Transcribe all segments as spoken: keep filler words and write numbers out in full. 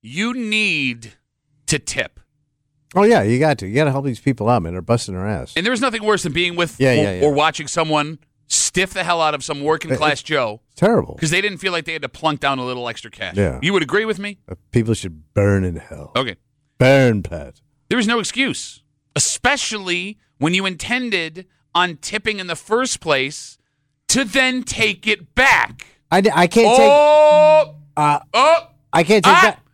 you need to tip. Oh, yeah, you got to. You got to help these people out, man. They're busting their ass. And there's nothing worse than being with Yeah, or, yeah, yeah. or watching someone stiff the hell out of some working class Joe It's terrible. because they didn't feel like they had to plunk down a little extra cash. Yeah. You would agree with me? Uh, People should burn in hell. Okay. Burn, Pat. There is no excuse, especially when you intended on tipping in the first place to then take it back. I, I can't oh, take... Uh, oh, I can't take ah. that.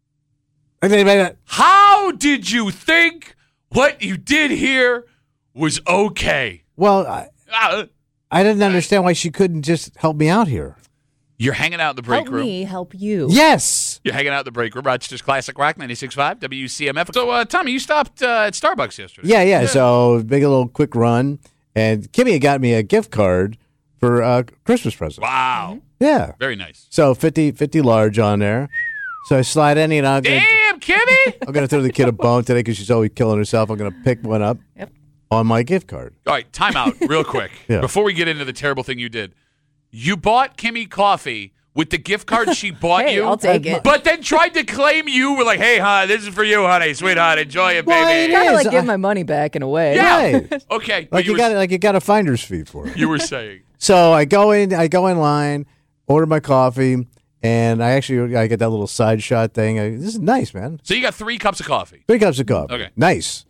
I can't take that. How did you think what you did here was okay? Well, I, Ah, I didn't understand why she couldn't just help me out here. You're hanging out in the break Help room. me help you. Yes. You're hanging out in the break room. Rochester's Classic Rock ninety-six point five W C M F. So, uh, Tommy, you stopped uh, at Starbucks yesterday. Yeah, yeah. So make a little quick run. And Kimmy got me a gift card for a uh, Christmas present. Wow. Yeah. Very nice. So fifty, fifty large on there. So I slide in, you know, I'm gonna, Damn, Kimmy! I'm going to throw the kid a bone today because she's always killing herself. I'm going to pick one up Yep. on my gift card. All right, time out real quick. Yeah. Before we get into the terrible thing you did. You bought Kimmy coffee with the gift card she bought Hey, you. I'll take it. But then tried to claim you were like, hey, hon, this is for you, honey, sweetheart. Enjoy it, Well, baby. it Kind of is. like give I- my money back in a way. Yeah. Right. Okay. but Like you were, got like you got a finder's fee for it. you were saying. So I go in, I go in line, order my coffee, and I actually I get that little side shot thing. I, this is nice, man. So you got three cups of coffee. Three cups of coffee. Okay. Nice.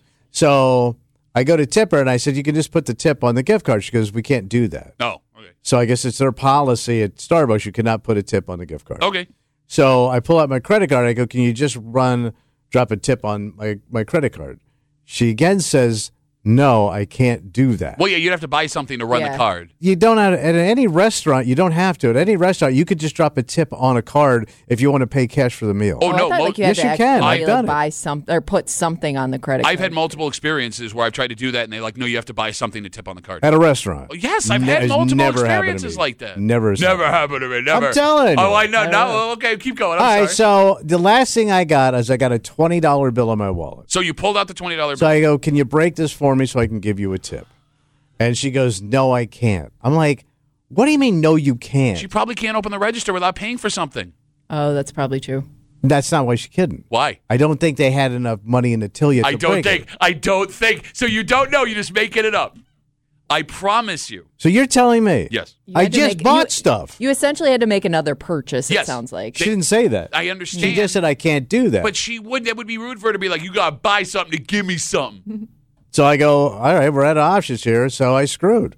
So I go to tip her, and I said, you can just put the tip on the gift card. She goes, we can't do that. No. Okay. So I guess it's their policy at Starbucks. You cannot put a tip on the gift card. Okay. So I pull out my credit card. I go, can you just run, drop a tip on my, my credit card? She again says, no, I can't do that. Well, yeah, you'd have to buy something to run Yeah. the card. You don't have, at any restaurant, you don't have to. At any restaurant, you could just drop a tip on a card if you want to pay cash for the meal. Oh, Oh, no. I thought mo- like you had yes, to you actually can. I've like, done it. buy some or put something on the credit I've card. had multiple experiences where I've tried to do that, and they're like, no, you have to buy something to tip on the card. At a restaurant. Oh, yes, I've Ne- had it's multiple never happened to experiences me. like that. Never has Never happened. happened to me. Never. I'm telling you. Oh, I know. I No, know. okay, keep going. I'm All sorry. right, so the last thing I got is I got a twenty dollar bill on my wallet. So you pulled out the twenty dollars So bill. I go, can you break this for me so I can give you a tip? And she goes, no, I can't. I'm like, what do you mean, no, you can't? She probably can't open the register without paying for something. Oh, that's probably true. That's not why she's kidding. Why? I don't think they had enough money in the till yet to I don't break think. it. I don't think. So you don't know. You're just making it up. I promise you. So you're telling me? Yes. You I had to just make- bought you- stuff. You essentially had to make another purchase, it Yes. sounds like. She didn't say that. I understand. She just said I can't do that. But she would. That would be rude for her to be like, you gotta buy something to give me something. So I go, all right, we're out of options here, so I screwed.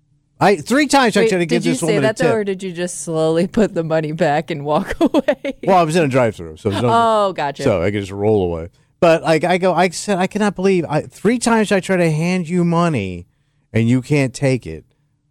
I three times I Wait, tried to give did you this say woman that a though, tip. or did you just slowly put the money back and walk away? Well, I was in a drive-through, so there's no, oh, gotcha. so I could just roll away. But like I go, I said, I cannot believe I, three times I try to hand you money, and you can't take it.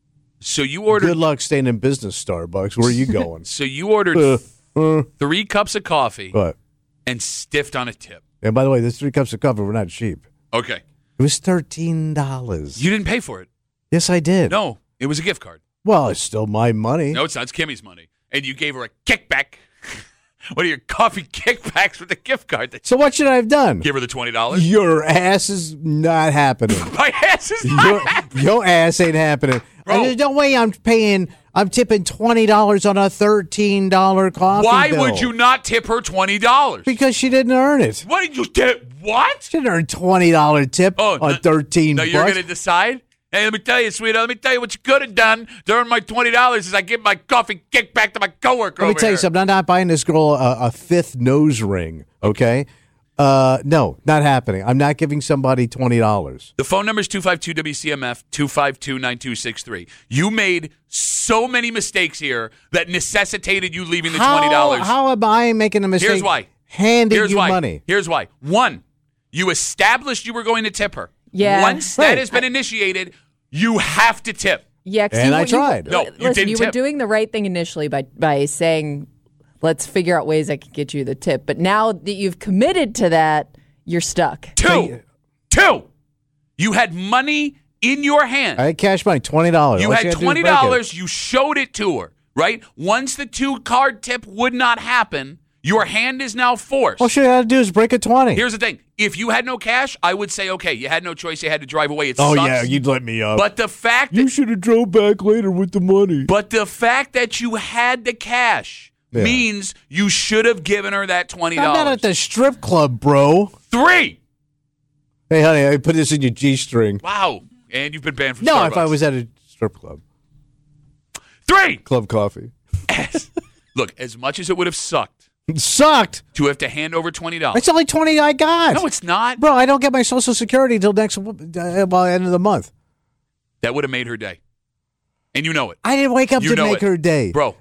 So you ordered. Good luck staying in business, Starbucks. Where are you going? So you ordered Uh, uh, three cups of coffee but and stiffed on a tip. and by the way, those three cups of coffee were not cheap. Okay. It was thirteen dollars. You didn't pay for it. Yes, I did. No, it was a gift card. Well, it's still my money. No, it's not. It's Kimmy's money. And you gave her a kickback. What are your coffee kickbacks with the gift card? That So what should I have done? give her the twenty dollars. Your ass is not happening. My ass is your, not. your ass ain't happening. Bro. There's no way I'm paying. I'm tipping twenty dollars on a thirteen dollar coffee Why bill. would you not tip her twenty dollars? Because she didn't earn it. What did you tip? What? She didn't earn twenty dollar tip Oh, on no- thirteen No, bucks. you're going to decide? Hey, let me tell you, sweetheart. Let me tell you what you could have done during my twenty dollars is I give my coffee kickback to my coworker Let me over tell you here. something. I'm not buying this girl a, a fifth nose ring. Okay. Uh, no, not happening. I'm not giving somebody twenty dollars. The phone number is two five two W C M F, two five two, nine two six three. You made so many mistakes here that necessitated you leaving the twenty dollars. How, how am I making a mistake? Here's why. Handing Here's you why. money. Here's why. One, you established you were going to tip her. Yeah. Once Right. that has been initiated, you have to tip. Yeah, 'cause And you, I you- tried. No, you listen, didn't you were tip. doing the right thing initially by by saying, "Let's figure out ways I can get you the tip." But now that you've committed to that, you're stuck. Two. Two. You had money in your hand. I had cash money, twenty dollars. You had twenty dollars. You showed it to her, right? Once the two card tip would not happen, your hand is now forced. All she had to do is break a twenty. Here's the thing. If you had no cash, I would say, okay, you had no choice. You had to drive away. It oh sucks. yeah, you'd let me up. But the fact you that, should have drove back later with the money. but the fact that you had the cash Yeah. means you should have given her that twenty dollars. I'm not at the strip club, bro. Three. Hey, honey, I put this in your G-string. Wow. And you've been banned from No, Starbucks. if I was at a strip club. Three. Club coffee. Look, as much as it would have sucked It sucked. to have to hand over twenty dollars. It's only twenty I got. No, it's not. Bro, I don't get my Social Security until next uh, well, end of the month. That would have made her day. And you know it. I didn't wake up You to know make it. her day. Bro.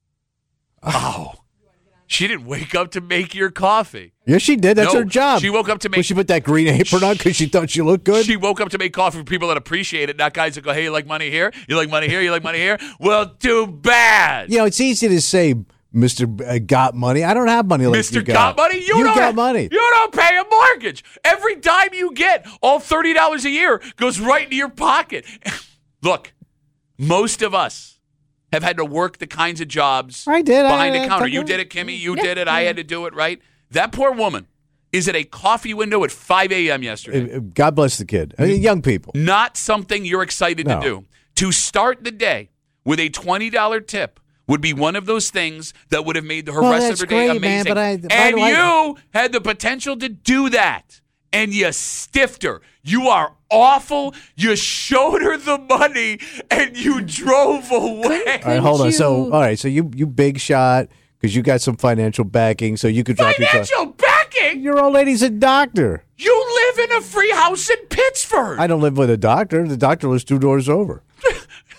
Oh. She didn't wake up to make your coffee. Yes, she did. That's No, her job. she woke up to make- Well, she put that green apron on because she thought she looked good. She woke up to make coffee for people that appreciate it, not guys that go, hey, you like money here? You like money here? You like money here? Well, too bad. You know, it's easy to say, Mister Uh, got money. I don't have money like Mister you got. Got money? You, you don't got have- money. You don't pay a mortgage. Every dime you get, all thirty dollars a year, goes right into your pocket. Look, most of us have had to work the kinds of jobs I did. I- behind I- a I counter. took You it. did it, Kimmy. You did it. I had to do it, right? That poor woman is at a coffee window at five a.m. yesterday. Uh, God bless the kid. I mean, young people. Not something you're excited No. to do. To start the day with a twenty dollars tip would be one of those things that would have made her Well, rest that's of her day great, man, amazing. but I- why and do I- you had the potential to do that. And you stiffed her. You are awful. You showed her the money and you drove away. All right, hold on. you- So, all right. So you you big shot because you got some financial backing, so you could drop your car. Financial backing? Your old lady's a doctor. You live in a free house in Pittsburgh. I don't live with a doctor. The doctor lives two doors over. what are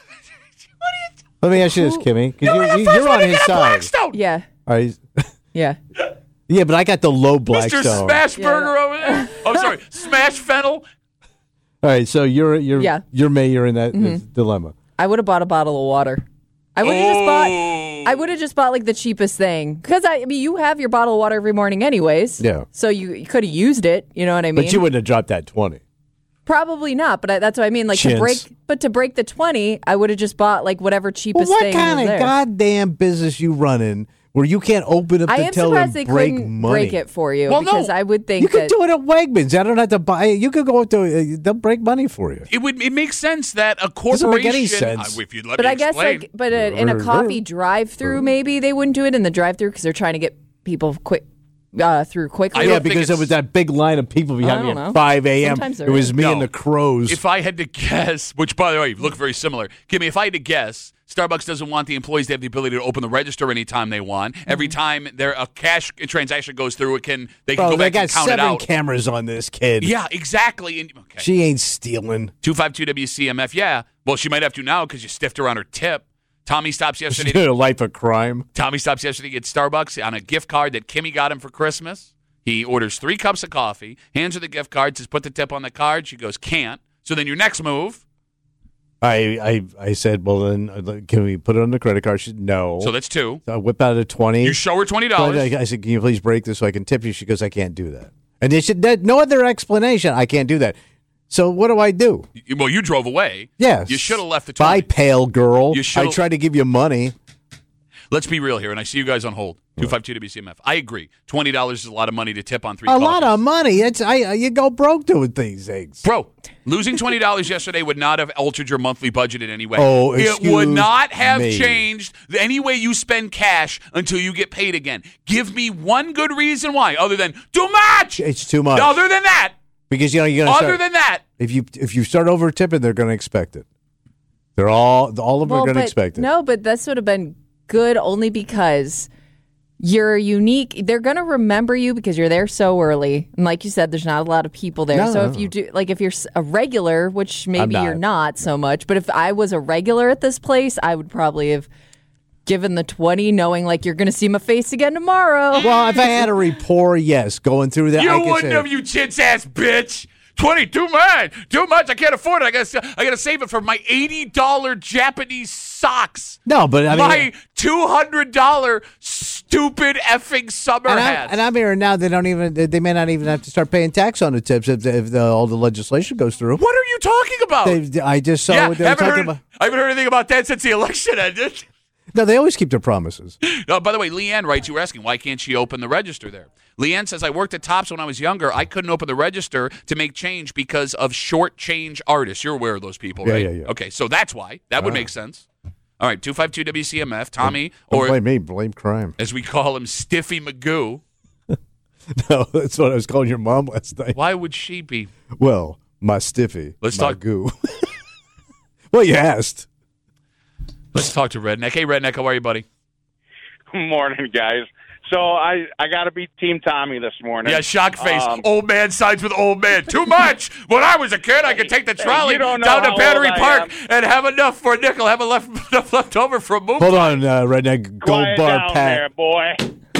you Let me ask you this, Kimmy, because You were you, the you, first you're one on to his get a side. Blackstone. Yeah. All right. Yeah. Yeah, but I got the low Mister Blackstone. Smashburger over there. I'm sorry, Smash Fennel. All right, so you're you're Yeah. you're mayor in that uh, dilemma. I would have bought a bottle of water. I would have just Oh. bought. I would have just bought like the cheapest thing because I, I mean you have your bottle of water every morning anyways. Yeah. So you, you could have used it. You know what I mean? But you wouldn't have dropped that twenty. Probably not. But I, that's what I mean. Like to Chintz. break, but to break the twenty, I would have just bought like whatever Well, cheapest what thing kind was of there. goddamn business you running where you can't open up I the am till surprised and they break couldn't money? break it for you Well, because no. I would think You could that do it at Wegmans. I don't have to buy it. You could go up to uh, they'll break money for you. It would. It makes sense that a Doesn't corporation. make any sense. Uh, if you'd let But me I guess explain. like, but uh, in a coffee drive-through, maybe they wouldn't do it in the drive-through because they're trying to get people quick uh, through quickly. I Yeah, don't think because there it's- was that big line of people behind I me don't at know. five a.m. Sometimes It there was is. me No. and the crows. If I had to guess, which by the way, look very similar. Give me. If I had to guess, Starbucks doesn't want the employees to have the ability to open the register anytime they want. Every time there a cash transaction goes through, it can they can Bro, go they back got and count seven it out. cameras on this kid. Yeah, exactly. And, okay. She ain't stealing. two five two W C M F. Yeah. Well, she might have to now because you stiffed her on her tip. Tommy stops She's yesterday. doing a life of crime. Tommy stops yesterday at Starbucks on a gift card that Kimmy got him for Christmas. He orders three cups of coffee, hands her the gift card, says, put the tip on the card. She goes, can't. So then your next move, I, I I said, well, then uh, can we put it on the credit card? She said, no. so that's two. So I whip out a twenty. You show her twenty So dollars. I, I said, can you please break this so I can tip you? She goes, I can't do that. And they said, that, no other explanation. I can't do that. So what do I do? Well, you drove away. Yes. You should have left the Bye, twenty. pale girl. You I should've- tried to give you money. Let's be real here, and I see you guys on hold. two five two W C M F. I agree. twenty dollars is a lot of money to tip on three A coffees. lot of money. It's I. You go broke doing these things. Bro, losing twenty dollars yesterday would not have altered your monthly budget in any way. Oh, It excuse would not have me. changed any way you spend cash until you get paid again. Give me one good reason why, other than too much. It's too much. Other than that, Because you know you're gonna other start, than that, if you if you start over tipping, they're gonna expect it. They're all all of them well, are gonna but expect it. no, but this would have been good only because you're unique. They're gonna remember you because you're there so early, and like you said, there's not a lot of people there. No, so no, if you no. do, like, if you're s- a regular, which maybe not. you're not so much, but if I was a regular at this place, I would probably have given the twenty, knowing like you're gonna see my face again tomorrow. Well, if I had a rapport, yes, going through that, you I could wouldn't say, have, you chintz ass bitch. Twenty, too much, too much. I can't afford it. I got, I got to save it for my eighty dollar Japanese socks. No, but I mean, my two hundred dollar stupid effing summer and, I, hats. and I'm hearing now they don't even they they may not even have to start paying tax on the tips if, if the, all the legislation goes through. What are you talking about? They, I just saw yeah, what they were haven't talking heard, about. I haven't heard anything about that since the election ended. No, they always keep their promises. Oh, by the way, Leanne writes, you were asking, why can't she open the register there? Leanne says, I worked at Tops when I was younger. I couldn't open the register to make change because of short change artists. You're aware of those people, Yeah, right? yeah, yeah. Okay, so that's why. That would make sense. All right, two five two W C M F. Tommy, Don't or blame me, blame crime. as we call him, Stiffy Magoo. No, that's what I was calling your mom last night. Why would she be? Well, my stiffy. Let's my talk- goo. Well, you asked. Let's talk to Redneck. Hey, Redneck, how are you, buddy? Morning, guys. So I, I got to be Team Tommy this morning. Yeah, shock face. Um, old man sides with old man. Too much. When I was a kid, I could take the trolley you don't know down to how Battery old I Park am. and have enough for a nickel, have enough, enough left over for a movie. Hold on, uh, Redneck. Gold quiet bar down Pat. there, boy.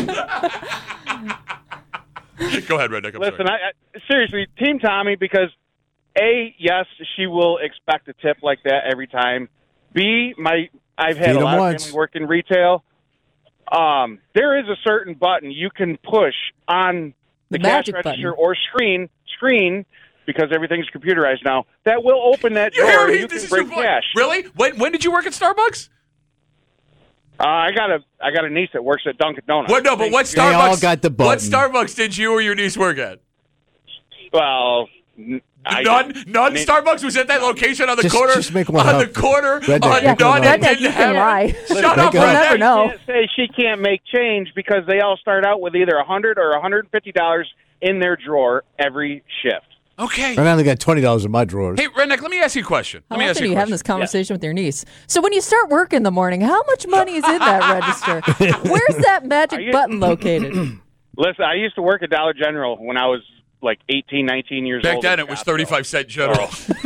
Go ahead, Redneck. I'm Listen, sorry. I, I, seriously, Team Tommy, because A, yes, she will expect a tip like that every time. B, my I've had Feed a 'em lot once. of family work in retail. Um, there is a certain button you can push on the, The cash magic register button. or screen screen because everything's computerized now. That will open that You door. hear and me? You This can is your bring point. cash. Really? When when did you work at Starbucks? Uh, I got a I got a niece that works at Dunkin' Donuts. What? No, but what They all Starbucks? got the What button. Starbucks did you or your niece work at? Well, n- I- None. None. ne- Starbucks was at that location on the Just- corner. just make one on up. the corner. Redneck, on make Yeah, one none. up. and Redneck, didn't you have can it. lie. Shut Make up, it We'll up. never Redneck. know. Can't say she can't make change because they all start out with either a hundred or a hundred and fifty dollars in their drawer every shift. Okay. And I only got twenty dollars in my drawers. Hey, Redneck, let me ask you a question. How Let me ask often are you you a having question. this conversation with your niece? So when you start work in the morning, how much money is in that register? Where's that magic you- button located? Listen, I used to work at Dollar General when I was like eighteen, nineteen years Back old. then, in it was Costco. thirty-five cent general.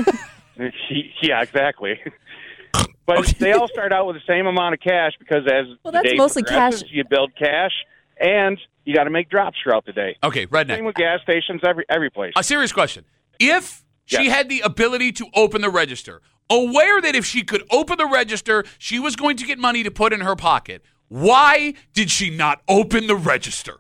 Yeah, exactly. But they all start out with the same amount of cash because as Well, the that's day mostly progresses, cash. you build cash and you got to make drops throughout the day. Okay, Same Redneck. with gas stations, every every place. A serious question. If she Yes. had the ability to open the register, aware that if she could open the register, she was going to get money to put in her pocket, why did she not open the register?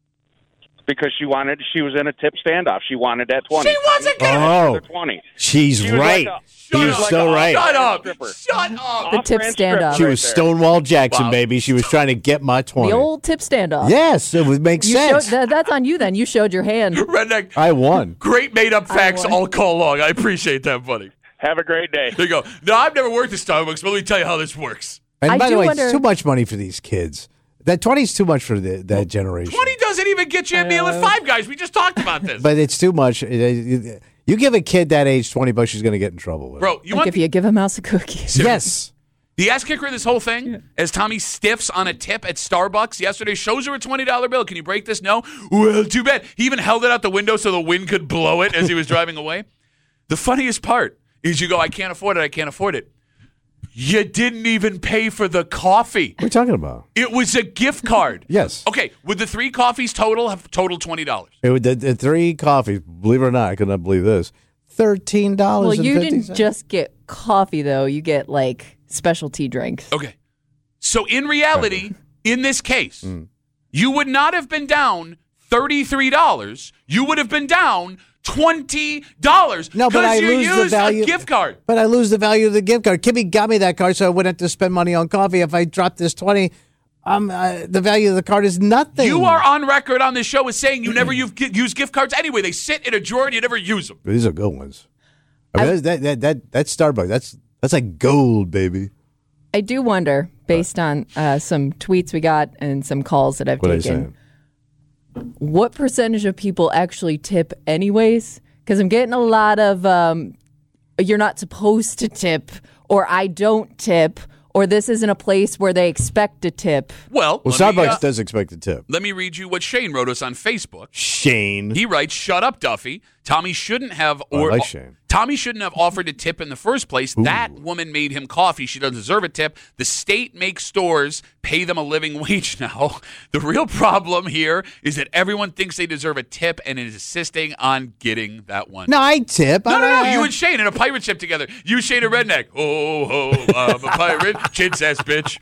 Because she wanted, she was in a tip standoff. She wanted that twenty. She wasn't getting Oh. The twenty. She's She was right. like a- Shut He's up. like so a- right. Shut up. Stripper. Shut up. The tip Off-brand standoff. stripper She right was there. Stonewall Jackson, Wow. baby. She was trying to get my twenty. The old tip standoff. Yes, it would make You showed, sense. that, that's on you then. You showed your hand. Redneck, I won. great made up facts won. all call long. I appreciate that, buddy. Have a great day. There you go. No, I've never worked at Starbucks, but let me tell you how this works. And I by do the way, wonder- it's too much money for these kids. That twenty is too much for the, that generation. twenty doesn't even get you a meal at Five Guys. We just talked about this. But it's too much. It- it- You give a kid that age twenty bucks, she's going to get in trouble with it. Bro, you Like want if you give a mouse a cookie. Yes. the ass kicker of this whole thing, as Tommy stiffs on a tip at Starbucks yesterday, shows her a twenty dollar bill. Can you break this? No? Well, too bad. He even held it out the window so the wind could blow it as he was driving away. The funniest part is you go, I can't afford it, I can't afford it. You didn't even pay for the coffee. What are you talking about? It was a gift card. Yes. Okay, would the three coffees total have total twenty dollars? It would, the, the three coffees, believe it or not, I could not believe this. thirteen dollars Well, and you fifty didn't cents. just get coffee, though. You get, like, specialty drinks. Okay. So in reality, in this case, you would not have been down thirty-three dollars. You would have been down twenty dollars. No, but I you lose the used value. a gift card. But I lose the value of the gift card. Kimmy got me that card so I wouldn't have to spend money on coffee. If I drop this twenty, um, uh, the value of the card is nothing. You are on record on this show as saying you never use use gift cards anyway. They sit in a drawer and you never use them. These are good ones. I mean, that, that, that, that's Starbucks. That's, that's like gold, baby. I do wonder, based on uh, some tweets we got and some calls that I've What are you taken, saying? what percentage of people actually tip anyways? Because I'm getting a lot of um, you're not supposed to tip, or I don't tip, or this isn't a place where they expect to tip. Well, Well, let me, Starbucks uh, does expect a tip. let me read you what Shane wrote us on Facebook. Shane. He writes, "Shut up, Duffy. Tommy shouldn't have Oh, I or like Shane. Tommy shouldn't have offered to tip in the first place. That woman made him coffee. She doesn't deserve a tip. The state makes stores pay them a living wage now. The real problem here is that everyone thinks they deserve a tip and is insisting on getting that one." No, I tip. No, I, no, no. I- You and Shane in a pirate ship together. You, Shane, a redneck. Oh, ho, I'm a pirate. Chin sass, bitch.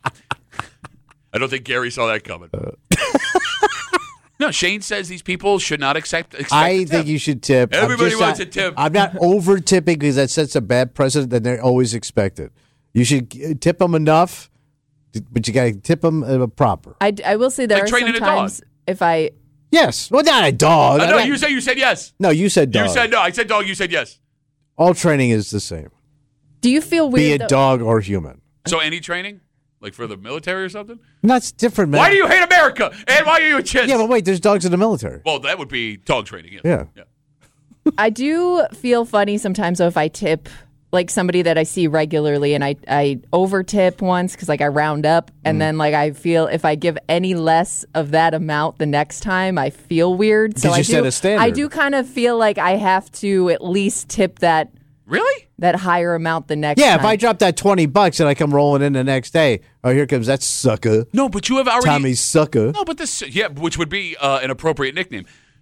I don't think Gary saw that coming. No, Shane says these people should not accept. expect a I tip. think you should tip. I'm Everybody just wants not- a tip. I'm not over tipping because that sets a bad precedent that they always expect it. You should uh, tip them enough, but you got to tip them uh, proper. I, I will say there Like are training a dog. sometimes if I Yes. Well, not a dog. Uh, no, I- you said you said yes. no, you said dog. You said no. I said dog. You said yes. All training is the same. do you feel Be weird? it though- dog or human. So any training? Like for the military or something? That's different, man. Why do you hate America? And why are you a chintz? Yeah, but wait, there's dogs in the military. Well, that would be dog training. Yes. Yeah. yeah. I do feel funny sometimes though if I tip like somebody that I see regularly and I, I over tip once because like I round up and mm. then like I feel if I give any less of that amount the next time I feel weird. So you I set do a standard. I do kind of feel like I have to at least tip that Really? that higher amount the next yeah, time. if I drop that twenty bucks and I come rolling in the next day, oh, here comes that sucker. No, but you have already Tommy's sucker. No, but this yeah, which would be uh, an appropriate nickname.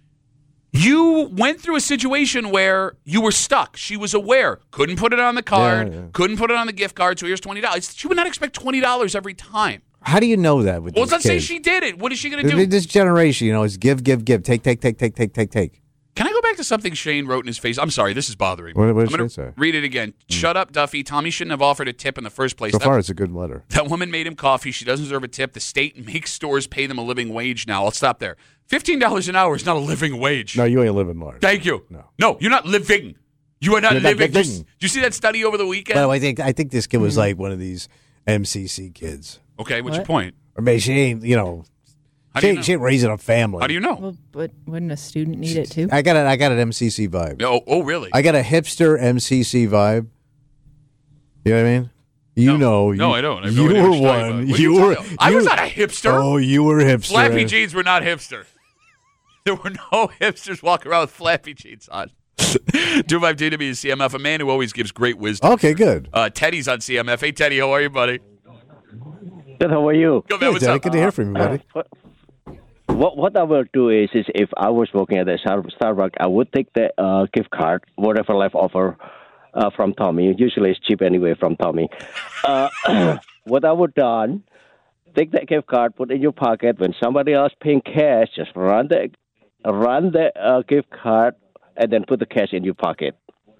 You went through a situation where you were stuck. She was aware. Couldn't put it on the card. Yeah, yeah. Couldn't put it on the gift card. So here's twenty dollars. She would not expect twenty dollars every time. How do you know that with Well, these let's say kids? she did it. What is she going to do? This generation, you know, is give, give, give, take, take, take, take, take, take, take. Can I go back to something Shane wrote in his face? I'm sorry, this is bothering me. What, what did I'm going Shane say? to read it again. Mm. Shut up, Duffy. Tommy shouldn't have offered a tip in the first place. So that, far, it's a good letter. That woman made him coffee. She doesn't deserve a tip. The state makes stores pay them a living wage now. I'll stop there. fifteen dollars an hour is not a living wage. No, you ain't living large. Thank you. No. No, you're not living. You are not You're not living. living. Did you see that study over the weekend? But I think I think this kid was like one of these M C C kids. Okay, what's your What? point? Or maybe she ain't, you know, How she do you ain't, know? she ain't raising a family. How do you know? Well, but wouldn't a student need it too? I got a, I got an M C C vibe. Oh, oh, really? I got a hipster M C C vibe. You know what I mean? You no. know. No, you, I don't. I have you no idea were what you're talking one. about. What are You you were. talking about? I you- was not a hipster. Oh, you were hipster. Flappy jeans were not hipster. There were no hipsters walking around with flappy jeans on. two five two W C M F, a man who always gives great wisdom. Okay, good. Uh, Teddy's on C M F. Hey, Teddy, how are you, buddy? Good, how are you? Go, man, Hey, what's Daddy, up? good to hear from you, buddy. What what I will do is, is if I was working at the Star- Starbucks, I would take the uh, gift card, whatever left over uh, from Tommy. Usually it's cheap anyway from Tommy. Uh, what I would done, take that gift card, put it in your pocket. When somebody else paying cash, just run the run the uh, gift card and then put the cash in your pocket.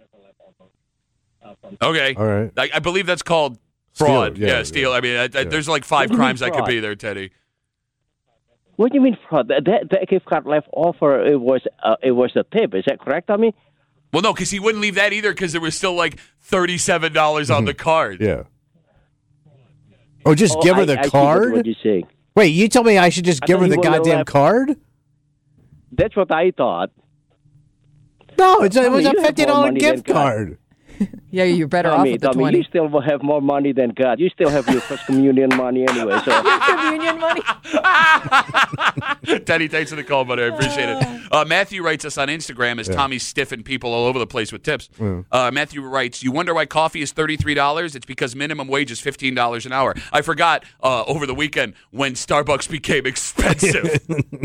Okay. All right. I, I believe that's called fraud. Steal, yeah, yeah, steal. yeah. I mean, I, I, Yeah. there's like five What do you mean crimes that could fraud? be there, Teddy. What do you mean fraud? That, that, that gift card left over, it was uh, it was a tip. Is that correct, Tommy? Well, no, because he wouldn't leave that either because there was still like thirty-seven dollars on the card. Yeah. Oh, just Oh, give her I- the I see card? what you're saying. Wait, you told me I should just I give thought her the you were gonna goddamn laugh. card? That's what I thought. No, it's, it was Tommy, a you have fifty more dollar money gift than God. card. Yeah, you're better off Tommy, with the Tommy, twenty. you still will have more money than God. You still have your first communion money anyway. So Communion money. Teddy, thanks for the call, buddy. I appreciate it. Uh, Matthew writes us on Instagram as Tommy's stiffing people all over the place with tips. Uh, Matthew writes, you wonder why coffee is thirty-three dollars? It's because minimum wage is fifteen dollars an hour. I forgot uh, over the weekend when Starbucks became expensive.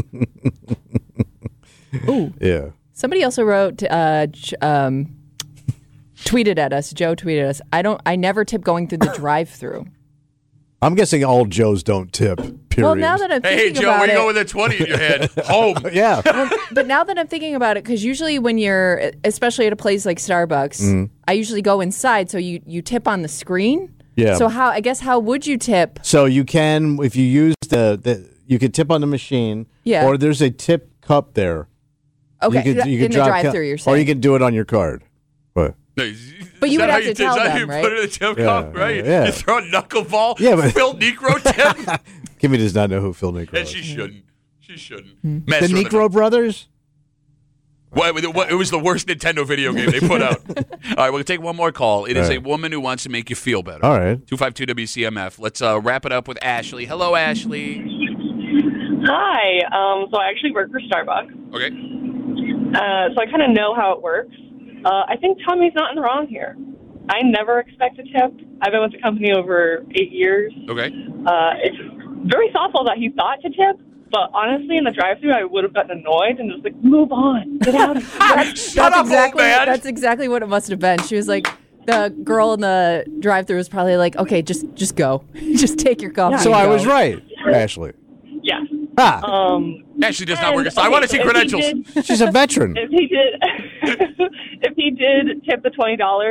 Ooh. Yeah. Somebody also wrote, uh, j- um, tweeted at us. Joe tweeted us. I don't. I never tip going through the drive-through. I'm guessing all Joes don't tip, period. Well, now that I'm hey, thinking hey, Joe, about where you it, go with a twenty in your head? Home. yeah. but now that I'm thinking about it, because usually when you're, especially at a place like Starbucks, Mm-hmm. I usually go inside, so you you tip on the screen. Yeah. So how? I guess how would you tip? So you can, if you use the, the you can tip on the machine. Yeah. Or there's a tip cup there. Okay, You could, you could in the drop drive-through, ca- you're saying. Or you can do it on your card. What? But you Is would that have how to you, tell is that how them, you right? Put it in a tip Yeah, cup, right? yeah. You throw a knuckleball. Yeah, but- Phil Negro tip. Kimmy does not know who Phil Negro and is. she shouldn't. She shouldn't. The Master of Negro Brothers? What, what, it was the worst Nintendo video game they put out. All right, we're going to take one more call. It is All a right. woman who wants to make you feel better. All right. two five two W C M F. Let's uh, wrap it up with Ashley. Hello, Ashley. Hi. Um, so I actually work for Starbucks. Okay. Uh, so I kind of know how it works. Uh, I think Tommy's not in the wrong here. I never expect a tip. I've been with the company over eight years. Okay. Uh, it's very thoughtful that he thought to tip, but honestly, in the drive-thru, I would have gotten annoyed and just like, move on, get out of here. Shut up, exactly, old man. That's exactly what it must have been. She was like, the girl in the drive-thru was probably like, okay, just just go, just take your coffee. So and I go. was right, Ashley. Yeah. Ah, Um, Ashley does not and, work. I okay, want to see if he credentials. did- she's a veteran. If he did, if he did tip the twenty dollars,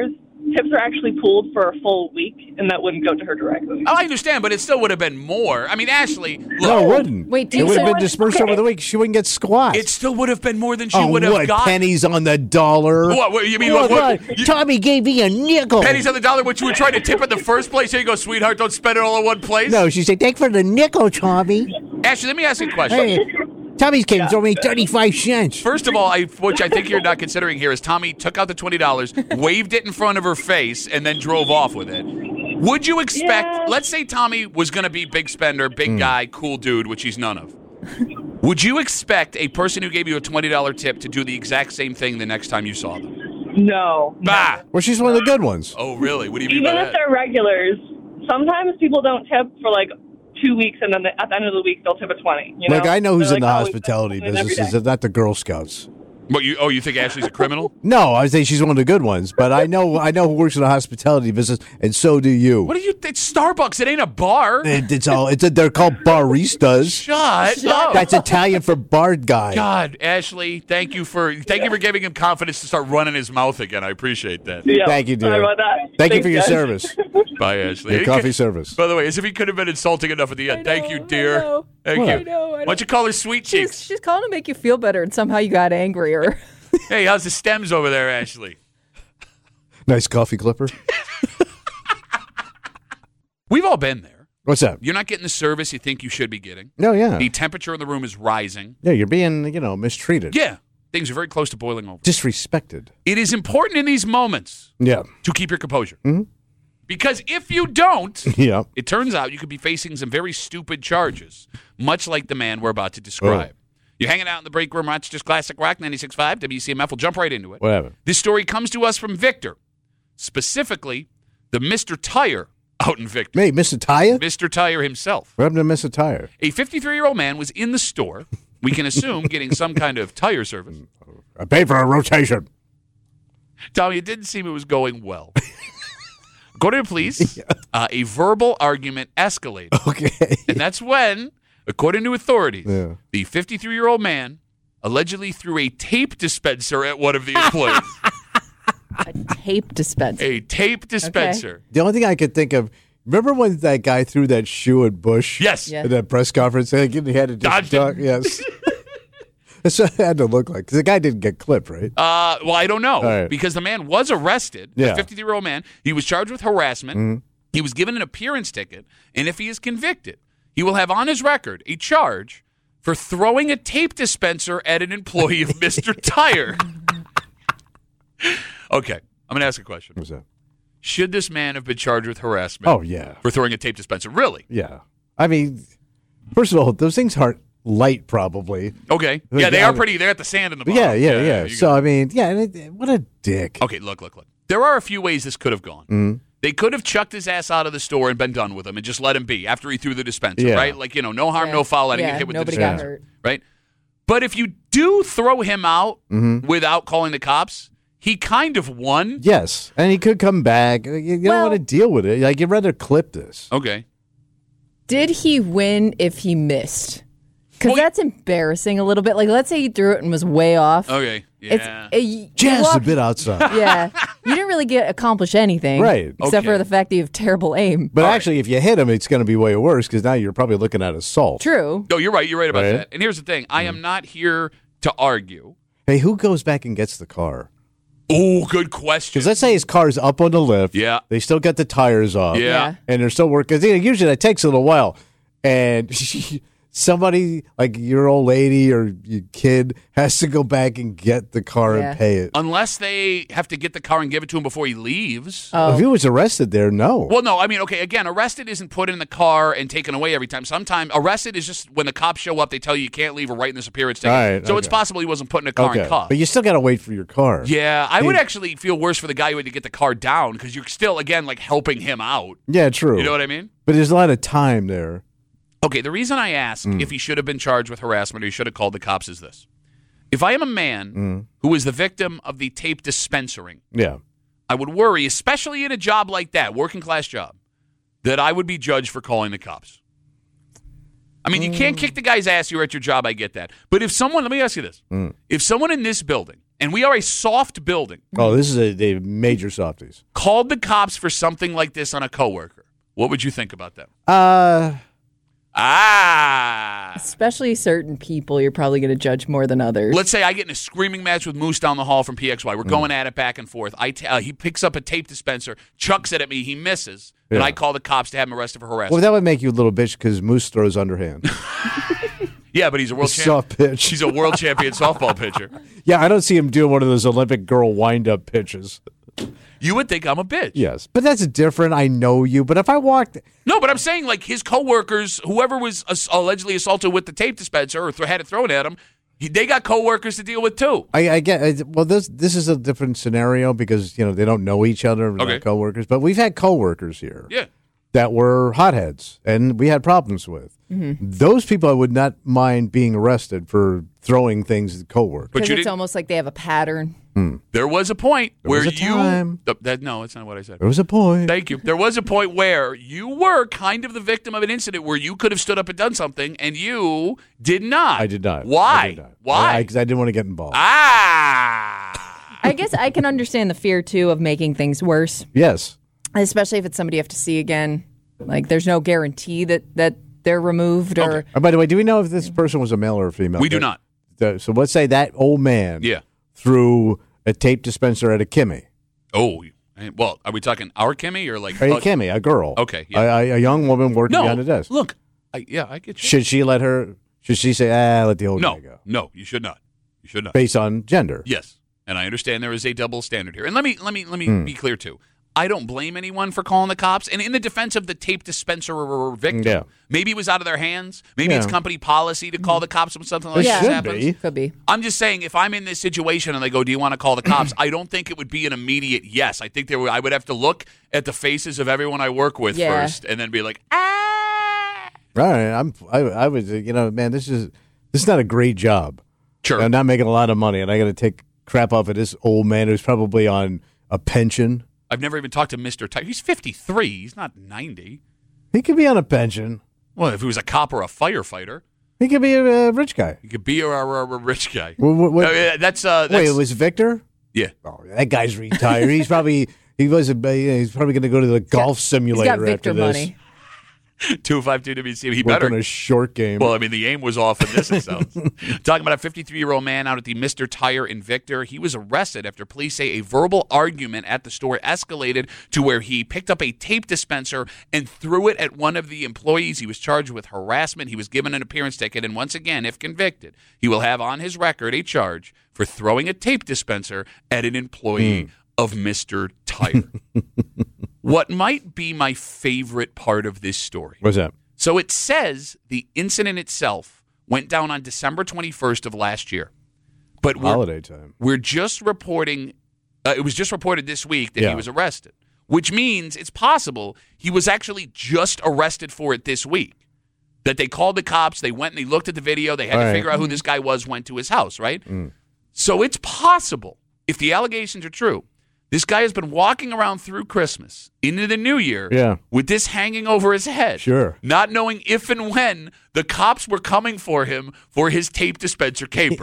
tips are actually pooled for a full week, and that wouldn't go to her directly. Oh, I understand, but it still would have been more. I mean, Ashley, look, No, it wouldn't. Wait, do it you would have say- been dispersed over the week. She wouldn't get squat. it still would have been more than she oh, would have what? got. Pennies on the dollar. What, what, you mean What, what, what, what? you- Tommy gave me a nickel. pennies on the dollar, which you were trying to tip in the first place? Here you go, sweetheart. Don't spend it all in one place. No, she said, thanks for the nickel, Tommy. Ashley, let me ask you a question. Hey, Tommy's came and throw me thirty-five cents. First of all, I, which I think you're not considering here, is Tommy took out the twenty dollars, waved it in front of her face, and then drove off with it. Would you expect, Yeah. let's say Tommy was going to be big spender, big guy, cool dude, which he's none of. Would you expect a person who gave you a twenty dollars tip to do the exact same thing the next time you saw them? No. Bah! Well, she's one of the good ones. Oh, really? What do you mean Even by if that? they're regulars, sometimes people don't tip for like two weeks, and then at the end of the week, they'll tip a twenty. You know? Like, I know who's They're in the like, oh, we hospitality tip every business. day. It's not the Girl Scouts. What, you, oh, you think Ashley's a criminal? No, I say she's one of the good ones, but I know I know who works in the hospitality business, and so do you. What do you think? It's Starbucks. It ain't a bar. It- it's all. It's a, they're called baristas. Shut up. That's Italian for bard guy. God, Ashley, thank you for thank you for giving him confidence to start running his mouth again. I appreciate that. Yeah. Thank you, dear. Sorry about that. Thank you Thanks, for your guys. service, Bye, Ashley. your He coffee could- service. By the way, as if he could have been insulting enough at the end. I Thank know, you, I dear. know. Thank What? you. I know, I Why don't you call her Sweet She's, Cheeks? she's calling to make you feel better, and somehow you got angrier. Hey, how's the stems over there, Ashley? Nice coffee clipper. We've all been there. What's that? You're not getting the service you think you should be getting. No, yeah, The temperature in the room is rising. yeah. You're being, you know, mistreated, Yeah, things are very close to boiling over. disrespected. It is important in these moments Yeah, to keep your composure. Mhm. Because if you don't, yeah. it turns out you could be facing some very stupid charges, much like the man we're about to describe. Oh. You're hanging out in the break room, Rochester's Classic Rock ninety-six point five, W C M F. We'll jump right into it. Whatever. This story comes to us from Victor, specifically the Mister Tire out in Victor. Hey, Mister Tire. Mister Tire himself. What happened to Mister Tire? A fifty-three-year-old man was in the store, we can assume getting some kind of tire service. I paid for a rotation. Tommy, it didn't seem it was going well. According to police, uh, a verbal argument escalated. Okay. And that's when, according to authorities, Yeah. the fifty-three-year-old man allegedly threw a tape dispenser at one of the employees. A tape dispenser. A tape dispenser. The only thing I could think of. Remember when that guy threw that shoe at Bush? Yes. Yeah. At that press conference, he had to just Dodged duck. it. Yes. That's what it had to look like. Because the guy didn't get clipped, right? Uh, well, I don't know. right. Because the man was arrested, Yeah. the fifty-three-year-old man. He was charged with harassment. He was given an appearance ticket. And if he is convicted, he will have on his record a charge for throwing a tape dispenser at an employee of Mister Tire. Okay, I'm going to ask a question. What's that? Should this man have been charged with harassment Oh, yeah. for throwing a tape dispenser? Really? Yeah. I mean, first of all, those things aren't light, probably. Okay. Like, Yeah, they I are mean- pretty. They're at the sand in the But bottom. yeah, yeah, yeah. you So, got- I mean, yeah, and it, what a dick. okay, look, look, look. There are a few ways this could have gone. Mm-hmm. They could have chucked his ass out of the store and been done with him and just let him be after he threw the dispenser, Yeah. right? Like, you know, no harm, Yeah. no foul, letting Yeah, get hit with nobody the got dispenser, hurt. right? But if you do throw him out Mm-hmm. without calling the cops, he kind of won. Yes. And he could come back. You, you Well- don't want to deal with it. Like, you'd rather clip this. Okay. Did he win if he missed? Because Well, that's embarrassing a little bit. Like, let's say he threw it and was way off. Okay. It's Yeah. uh, you Just a walk- bit outside. Yeah, you didn't really get accomplish anything, Right. Except Okay. for the fact that you have terrible aim. But All right. actually, if you hit him, it's going to be way worse because now you're probably looking at assault. True. No, you're right. You're right about Right? that. And here's the thing. I am not here to argue. Hey, who goes back and gets the car? Oh, good question. Because let's say his car's up on the lift. Yeah. They still got the tires off. Yeah. Yeah. And they're still working. Because usually that takes a little while. And she, somebody, like your old lady or your kid, has to go back and get the car Yeah. and pay it. Unless they have to get the car and give it to him before he leaves. Oh, If he was arrested there, no. Well, no, I mean, okay, again, arrested isn't put in the car and taken away every time. Sometimes arrested is just when the cops show up, they tell you you can't leave or write in this appearance ticket. All right, so it's okay. possible he wasn't put in a car okay. and cuffed. But you still got to wait for your car. Yeah, I would Hey. actually feel worse for the guy who had to get the car down because you're still, again, like helping him out. Yeah, true. You know what I mean? But there's a lot of time there. Okay, the reason I ask Mm. if he should have been charged with harassment or he should have called the cops is this. If I am a man Mm. who is the victim of the tape dispensering, Yeah. I would worry, especially in a job like that, working class job, that I would be judged for calling the cops. I mean, you can't kick the guy's ass. You're at your job. I get that. But if someone, let me ask you this: Mm. if someone in this building and we are a soft building, Oh, this is a, a major softies. called the cops for something like this on a coworker, what would you think about that? Uh, Ah. Especially certain people, you're probably going to judge more than others. Let's say I get in a screaming match with Moose down the hall from P X Y. We're Mm. going at it back and forth. I t- uh, he picks up a tape dispenser, chucks it at me. He misses, and Yeah. I call the cops to have him arrested for harassment. well, that would make you a little bitch because Moose throws underhand. yeah, but he's a world Soft champion. pitch. He's a world champion softball pitcher. Yeah, I don't see him doing one of those Olympic girl wind-up pitches. You would think I'm a bitch. Yes, but that's different. I know you. But if I walked, No, but I'm saying like his coworkers, whoever was ass- allegedly assaulted with the tape dispenser or th- had it thrown at him, he, they got coworkers to deal with too. I, I get. I, well, this this is a different scenario because you know they don't know each other, they're Okay. not coworkers. But we've had coworkers here Yeah. that were hotheads, and we had problems with. Those people, I would not mind being arrested for throwing things at coworkers. But Because you it's didn't. almost like they have a pattern. There was a point where was a you. time. Th- that, no, that's not what I said. There was a point. Thank you. There was a point where you were kind of the victim of an incident where you could have stood up and done something, and you did not. I did not. Why? I did not. Why? Because I, I didn't want to get involved. ah. I guess I can understand the fear, too, of making things worse, yes. especially if it's somebody you have to see again. Like, there's no guarantee that, that they're removed or. Okay. Oh, by the way, do we know if this person was a male or a female? We do not. Uh, So let's say that old man Yeah. threw a tape dispenser at a Kimmy. Oh. Well, are we talking our Kimmy or like? A uh, Kimmy, a girl. Okay, yeah. A, a, a young woman working no. behind a desk. Look. I, yeah, I get you. Should she let her, should she say, ah, let the old no. guy go? No, you should not. You should not. Based on gender. Yes, and I understand there is a double standard here. And let me let me let me Hmm. be clear too. I don't blame anyone for calling the cops. And in the defense of the tape dispenser or victim, Yeah. maybe it was out of their hands. Maybe Yeah. it's company policy to call the cops when something like It this should happens. be. Could be. I'm just saying, if I'm in this situation and they go, "Do you want to call the cops?" I don't think it would be an immediate yes. I think there would, I would have to look at the faces of everyone I work with Yeah. first, and then be like, "Ah." All right. I'm, I, I was, uh, you know, man, this is, this is not a great job. Sure. I'm not making a lot of money, and I got to take crap off of this old man who's probably on a pension. I've never even talked to Mister Tyler. He's fifty-three. He's not ninety. He could be on a pension. Well, if he was a cop or a firefighter, He could be a, a rich guy. he could be a, a, a rich guy. What, what, what- Uh, yeah, that's uh, that's wait, it was Victor? yeah. Oh, that guy's retired. He's probably he was a, he's probably going to go to the golf He's simulator got Victor after this. money. two five two W C. He Work better. on a short game. Well, I mean, the aim was off in this, it sounds. Talking about a fifty-three-year-old man out at the Mister Tire in Victor. He was arrested after police say a verbal argument at the store escalated to where he picked up a tape dispenser and threw it at one of the employees. He was charged with harassment. He was given an appearance ticket, and once again, if convicted, he will have on his record a charge for throwing a tape dispenser at an employee of Mister Tire. What might be my favorite part of this story. What's that? So it says the incident itself went down on December twenty-first of last year. But we're, Holiday time. we're just reporting, uh, it was just reported this week that Yeah. he was arrested, which means it's possible he was actually just arrested for it this week. That they called the cops, they went and they looked at the video, they had All to right. figure out who this guy was, went to his house, right? Mm. So it's possible, if the allegations are true, this guy has been walking around through Christmas into the new year Yeah. with this hanging over his head. Sure. Not knowing if and when the cops were coming for him for his tape dispenser caper.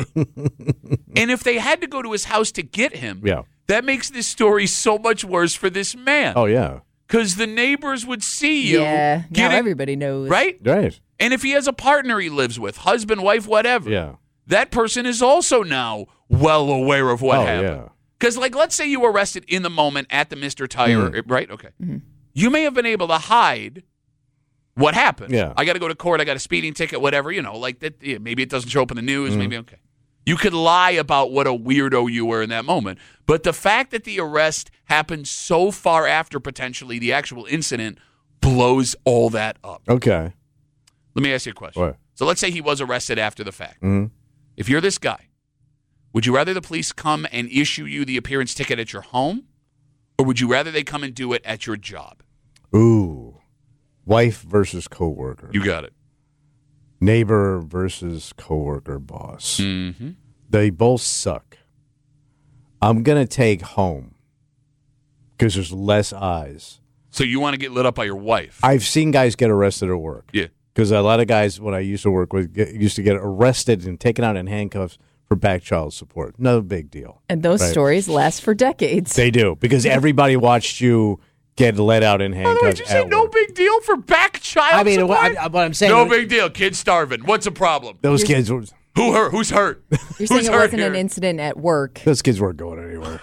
And if they had to go to his house to get him, Yeah. that makes this story so much worse for this man. Oh yeah. Because the neighbors would see you. Yeah. Now getting- everybody knows. Right? Right. And if he has a partner he lives with, husband, wife, whatever, Yeah. that person is also now well aware of what Oh, happened. yeah. Because, like, let's say you were arrested in the moment at the Mister Tire, Mm. right? Okay. You may have been able to hide what happened. Yeah. I got to go to court. I got a speeding ticket, whatever. You know, like that. Yeah, maybe it doesn't show up in the news. Mm-hmm. Maybe, okay. You could lie about what a weirdo you were in that moment. But the fact that the arrest happened so far after potentially the actual incident blows all that up. Okay. Let me ask you a question. What? So let's say he was arrested after the fact. Mhm. If you're this guy, would you rather the police come and issue you the appearance ticket at your home, or would you rather they come and do it at your job? Ooh. Wife versus coworker. You got it. Neighbor versus coworker boss. Mm-hmm. They both suck. I'm gonna take home because there's less eyes. So you want to get lit up by your wife? I've seen guys get arrested at work. Yeah. Because a lot of guys, when I used to work with, get, used to get arrested and taken out in handcuffs for back child support. No big deal. And those Right. stories last for decades. They do, because everybody watched you get let out in By the way, handcuffs. did you say at no work. big deal for back child I mean, support? what, I, what I'm saying, no big deal. Kid's starving. What's the problem? those kids, were- Who hurt? Who's hurt? You're Who's saying it hurt wasn't here? an incident at work. those kids weren't going anywhere.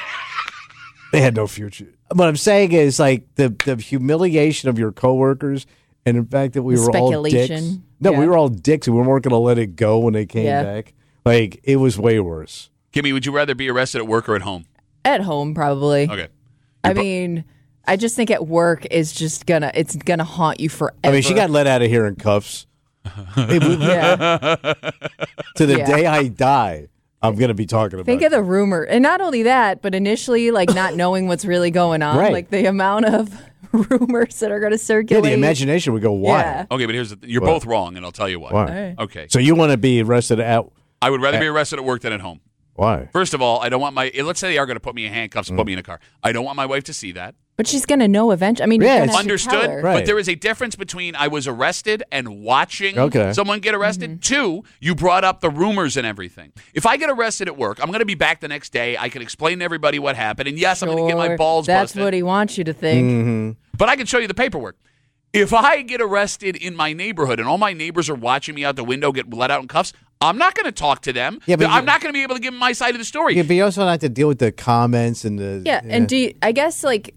They had no future. What I'm saying is, like, the the humiliation of your coworkers, and the fact that we The were all dicks. speculation. No, Yeah. we were all dicks, and we weren't going to let it go when they came Yeah. back. Like, it was way worse. Kimmy, would you rather be arrested at work or at home? At home, probably. Okay. I mean, I just think at work is just gonna it's gonna haunt you forever. I mean, she got let out of here in cuffs. It was- Yeah. to the Yeah. day I die, I'm going to be talking about Think it. of the rumor, and not only that, but initially, like not knowing what's really going on, Right. like the amount of rumors that are going to Yeah, circulate. the imagination would go wild. Yeah. Okay, but here's the th- you're What? both wrong, and I'll tell you why. Why? Right. Okay. So you want to be arrested at... I would rather be arrested at work than at home. Why? First of all, I don't want my. Let's say they are going to put me in handcuffs and put me in a car. I don't want my wife to see that. But she's going to know eventually. I mean, Yeah, you're it's gonna have to tell Understood. her. Right. But there is a difference between I was arrested and watching Okay. someone get arrested. Two, you brought up the rumors and everything. If I get arrested at work, I'm going to be back the next day. I can explain to everybody what happened. And yes, I'm going to get my Sure. balls That's busted. what he wants you to think. Mm-hmm. But I can show you the paperwork. If I get arrested in my neighborhood and all my neighbors are watching me out the window get let out in cuffs, I'm not going to talk to them. Yeah, but I'm you- not going to be able to give them my side of the story. Yeah, but you also have to deal with the comments and the... Yeah, and do you, I guess like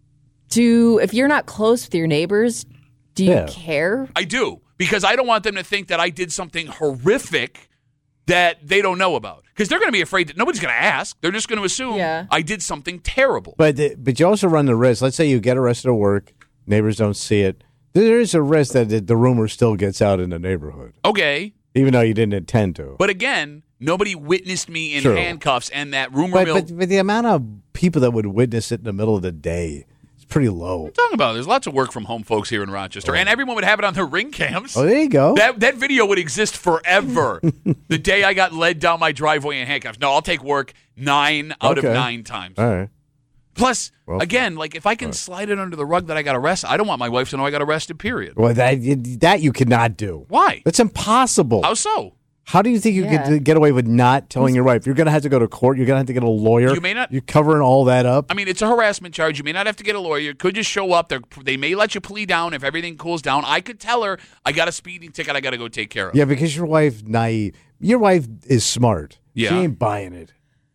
do if you're not close with your neighbors, do you Yeah. care? I do, because I don't want them to think that I did something horrific that they don't know about. Because they're going to be afraid that nobody's going to ask. They're just going to assume Yeah. I did something terrible. But the, but you also run the risk. Let's say you get arrested at work, neighbors don't see it. There is a risk that the, the rumor still gets out in the neighborhood, Okay, even though you didn't intend to. but again, nobody witnessed me in True. handcuffs, and that rumor But, mill. but, but the amount of people that would witness it in the middle of the day is pretty low. What are you talking about? There's lots of work from home folks here in Rochester, and everyone would have it on their ring cams. Oh, there you go. That that video would exist forever. The day I got led down my driveway in handcuffs. No, I'll take work nine out Okay. of nine times. All right. Plus, Well, again, like if I can slide it under the rug that I got arrested, I don't want my wife to know I got arrested. Period. Well, that that you cannot do. Why? That's impossible. How so? How do you think you Yeah. could get away with not telling your wife? You're going to have to go to court. You're going to have to get a lawyer. You may not- You're covering all that up. I mean, it's a harassment charge. You may not have to get a lawyer. You could just show up. They're, they may let you plea down if everything cools down. I could tell her I got a speeding ticket I got to go take care of. Yeah, because your wife naive. Your wife is smart. Yeah. She ain't buying it.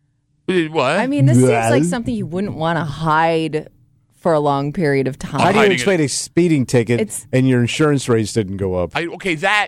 What? I mean, this seems Well- like something you wouldn't want to hide for a long period of time. How do you hiding explain it. a speeding ticket It's- and your insurance rates didn't go up? I, okay, that.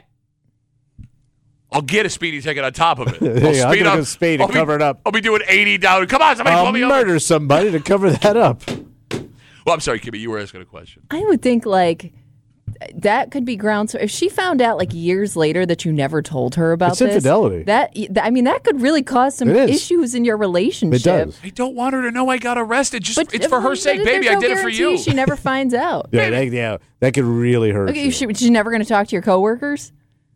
I'll get a speeding ticket on top of it. Yeah, I'll I'll speed get up. a speed and I'll be- cover it up. I'll be doing eighty down. Come on, somebody I'll pull me over. murder somebody to cover that up. Well, I'm sorry, Kimmy. You were asking a question. I would think like that could be grounds. If she found out like years later that you never told her about It's this, infidelity. That I mean, that could really cause some It is. issues in your relationship. It does. I don't want her to know I got arrested. Just But it's for her but sake, there's baby. I no did it for guarantee you. She never finds out. Yeah, that, yeah, that could really hurt. Okay, you. she, she's never going to talk to your coworkers.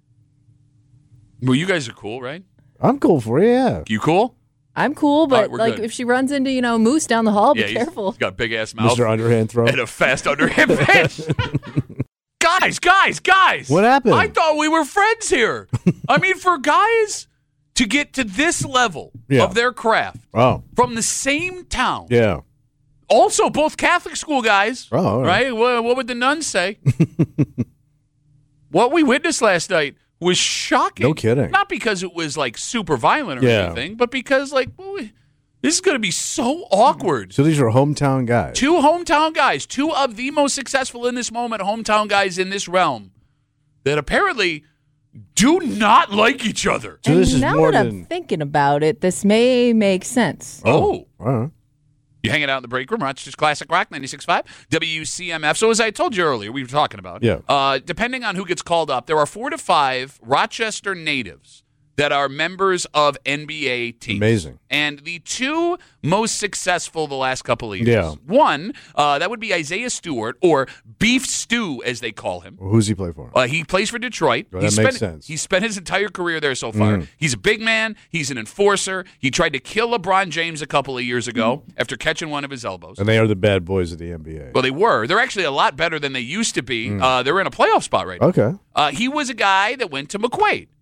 Well, you guys are cool, right? I'm cool for you. Yeah. You cool? I'm cool, but right, we're like good. if she runs into you know Moose down the hall, be yeah, he's- careful. he's got a big ass mouth Mister Underhand throw. and a fast underhand pitch. Guys, guys, guys! What happened? I thought we were friends here. I mean, for guys to get to this level Yeah. of their craft Oh, from the same town, yeah. also both Catholic school guys, Oh, all right. right? What, what would the nuns say? What we witnessed last night was shocking. No kidding. Not because it was like super violent or Yeah. anything, but because like well, we- this is going to be so awkward. So these are hometown guys. Two hometown guys, two of the most successful in this moment hometown guys in this realm that apparently do not like each other. So and this is now more that than. I'm thinking about it, this may make sense. Oh. All right. You hanging out in the break room, Rochester's Classic Rock, ninety-six point five, W C M F. So as I told you earlier, we were talking about, Yeah. uh, depending on who gets called up, there are four to five Rochester natives that are members of N B A teams. Amazing. And the two most successful the last couple of years. Yeah. One, uh, that would be Isaiah Stewart, or Beef Stew, as they call him. Well, who's he play for? Uh, he plays for Detroit. Well, He that spent, makes sense. He spent his entire career there so far. Mm. He's a big man. He's an enforcer. He tried to kill LeBron James a couple of years ago after catching one of his elbows. And they are the bad boys of the N B A. Well, they were. They're actually a lot better than they used to be. Mm. Uh, they're in a playoff spot right now. Okay. Uh, he was a guy that went to McQuaid.